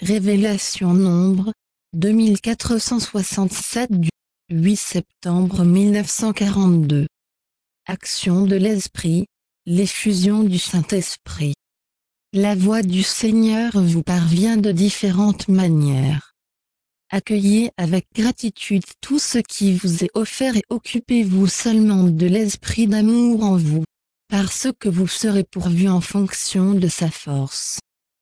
Révélation Nombre, 2467 du 8 septembre 1942. Action de l'Esprit, l'effusion du Saint-Esprit. La voix du Seigneur vous parvient de différentes manières. Accueillez avec gratitude tout ce qui vous est offert et occupez-vous seulement de l'Esprit d'amour en vous, parce que vous serez pourvu en fonction de sa force.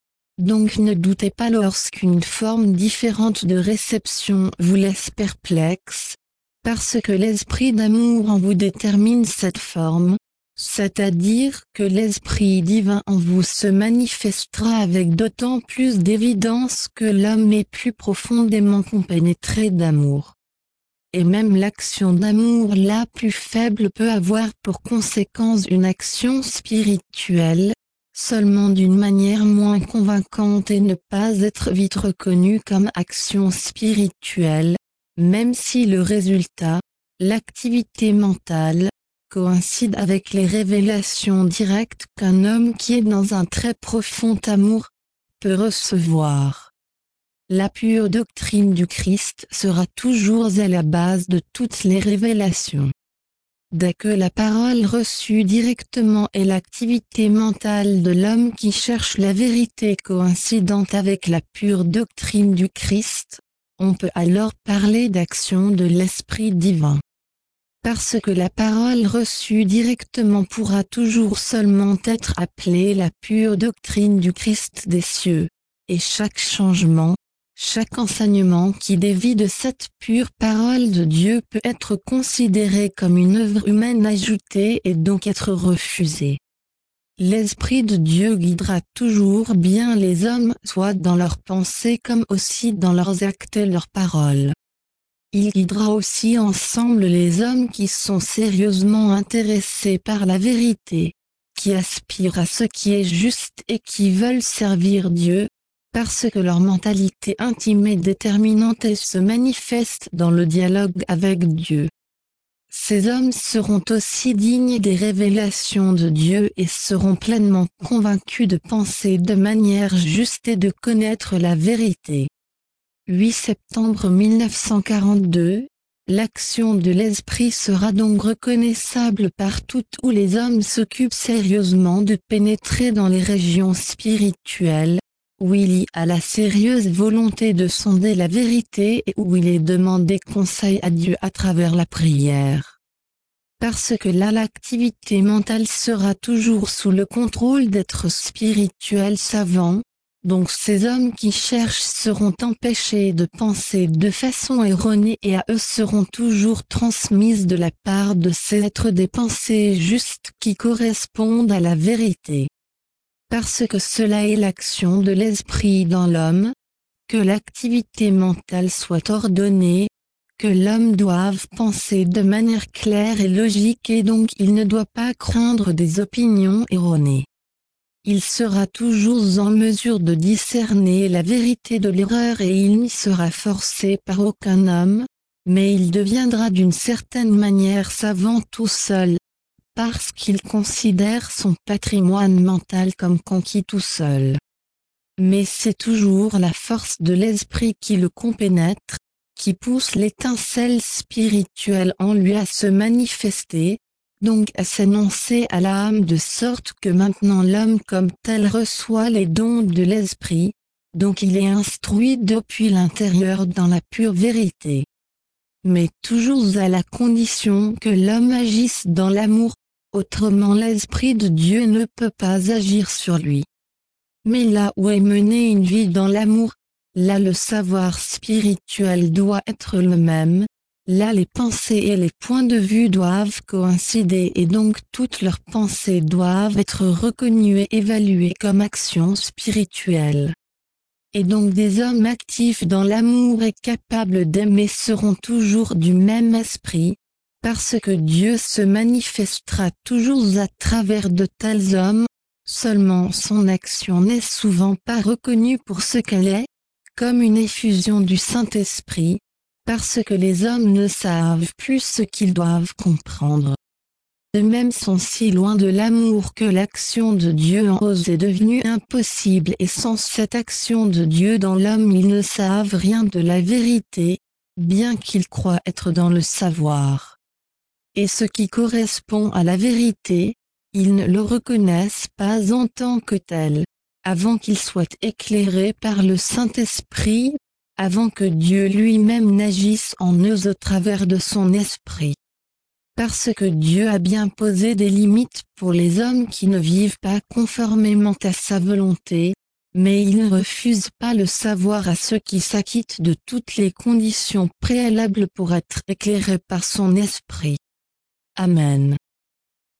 Donc ne doutez pas lorsqu'une forme différente de réception vous laisse perplexe, parce que l'esprit d'amour en vous détermine cette forme, c'est-à-dire que l'esprit divin en vous se manifestera avec d'autant plus d'évidence que l'homme est plus profondément compénétré d'amour. Et même l'action d'amour la plus faible peut avoir pour conséquence une action spirituelle, seulement d'une manière moins convaincante et ne pas être vite reconnue comme action spirituelle, même si le résultat, l'activité mentale, coïncide avec les révélations directes qu'un homme qui est dans un très profond amour peut recevoir. La pure doctrine du Christ sera toujours à la base de toutes les révélations. Dès que la parole reçue directement est l'activité mentale de l'homme qui cherche la vérité coïncidente avec la pure doctrine du Christ, on peut alors parler d'action de l'Esprit divin. Parce que la parole reçue directement pourra toujours seulement être appelée la pure doctrine du Christ des cieux, et chaque changement, chaque enseignement qui dévie de cette pure parole de Dieu peut être considéré comme une œuvre humaine ajoutée et donc être refusé. L'Esprit de Dieu guidera toujours bien les hommes, soit dans leurs pensées comme aussi dans leurs actes et leurs paroles. Il guidera aussi ensemble les hommes qui sont sérieusement intéressés par la vérité, qui aspirent à ce qui est juste et qui veulent servir Dieu, parce que leur mentalité intime est déterminante et se manifeste dans le dialogue avec Dieu. Ces hommes seront aussi dignes des révélations de Dieu et seront pleinement convaincus de penser de manière juste et de connaître la vérité. 8 septembre 1942, l'action de l'Esprit sera donc reconnaissable partout où les hommes s'occupent sérieusement de pénétrer dans les régions spirituelles, où il y a la sérieuse volonté de sonder la vérité et où il est demandé conseil à Dieu à travers la prière. Parce que là l'activité mentale sera toujours sous le contrôle d'êtres spirituels savants, donc ces hommes qui cherchent seront empêchés de penser de façon erronée et à eux seront toujours transmises de la part de ces êtres des pensées justes qui correspondent à la vérité. Parce que cela est l'action de l'esprit dans l'homme, que l'activité mentale soit ordonnée, que l'homme doive penser de manière claire et logique et donc il ne doit pas craindre des opinions erronées. Il sera toujours en mesure de discerner la vérité de l'erreur et il n'y sera forcé par aucun homme, mais il deviendra d'une certaine manière savant tout seul, parce qu'il considère son patrimoine mental comme conquis tout seul. Mais c'est toujours la force de l'esprit qui le compénètre, qui pousse l'étincelle spirituelle en lui à se manifester, donc à s'énoncer à l'âme de sorte que maintenant l'homme comme tel reçoit les dons de l'esprit, donc il est instruit depuis l'intérieur dans la pure vérité. Mais toujours à la condition que l'homme agisse dans l'amour, autrement l'Esprit de Dieu ne peut pas agir sur lui. Mais là où est menée une vie dans l'amour, là le savoir spirituel doit être le même, là les pensées et les points de vue doivent coïncider et donc toutes leurs pensées doivent être reconnues et évaluées comme actions spirituelles. Et donc des hommes actifs dans l'amour et capables d'aimer seront toujours du même esprit, parce que Dieu se manifestera toujours à travers de tels hommes, seulement son action n'est souvent pas reconnue pour ce qu'elle est, comme une effusion du Saint-Esprit, parce que les hommes ne savent plus ce qu'ils doivent comprendre. eux-mêmes sont si loin de l'amour que l'action de Dieu en eux est devenue impossible, et sans cette action de Dieu dans l'homme ils ne savent rien de la vérité, bien qu'ils croient être dans le savoir. Et ce qui correspond à la vérité, ils ne le reconnaissent pas en tant que tel, avant qu'ils soient éclairés par le Saint-Esprit, avant que Dieu lui-même n'agisse en eux au travers de son esprit. Parce que Dieu a bien posé des limites pour les hommes qui ne vivent pas conformément à sa volonté, mais il ne refuse pas le savoir à ceux qui s'acquittent de toutes les conditions préalables pour être éclairés par son esprit. Amen.